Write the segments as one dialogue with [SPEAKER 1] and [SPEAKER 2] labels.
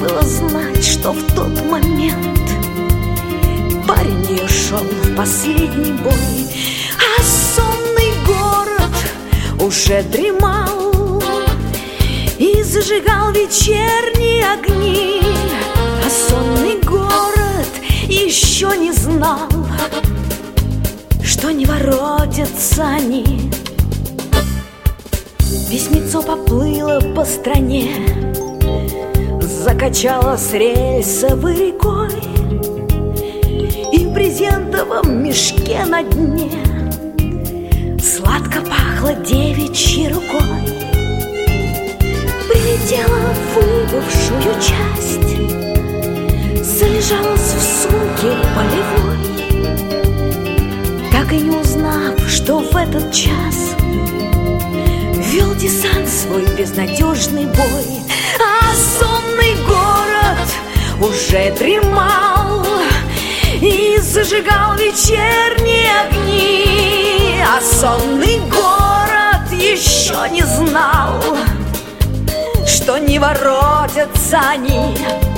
[SPEAKER 1] было знать, что в тот момент парень ее шел в последний бой, а сонный город уже дремал и зажигал вечерние огни. А сонный город еще не знал, что не воротятся они. Письмецо поплыло по стране, закачалось рельсовой рекой, и в брезентовом мешке на дне сладко пахло девичьей рукой. Прилетела в выбывшую часть, залежалась в сумке полевой, так и не узнав, что в этот час вел десант свой безнадежный бой. А сонный город уже дремал и зажигал вечерние огни. А сонный город еще не знал, что не воротятся они.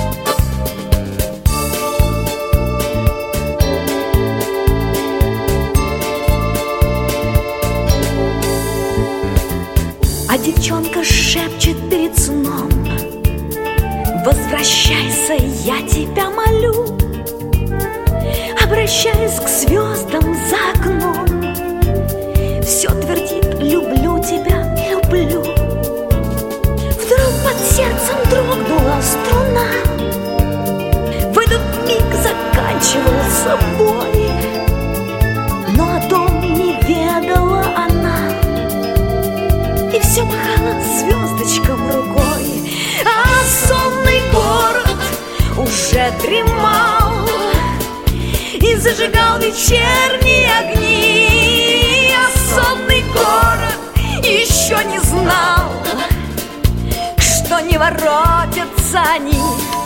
[SPEAKER 1] А девчонка шепчет перед сном: возвращайся, я тебя молю. Обращаясь к звездам за окном, все твердит: люблю тебя, люблю. Вдруг под сердцем дрогнула струна, в этот миг заканчивался бой, но о том не ведала она и все махала звездочкам рукой. А сонный город уже дремал и зажигал вечерние огни. А сонный город еще не знал, что не воротятся они.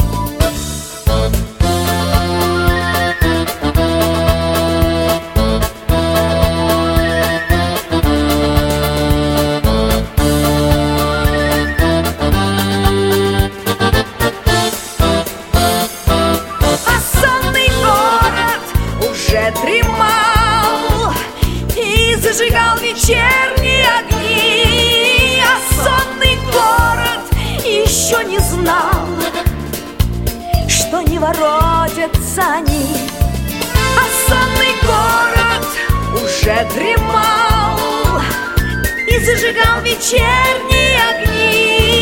[SPEAKER 1] Дремал и зажигал вечерние огни. А сонный город еще не знал, что не воротятся они. А сонный город уже дремал и зажигал вечерние огни.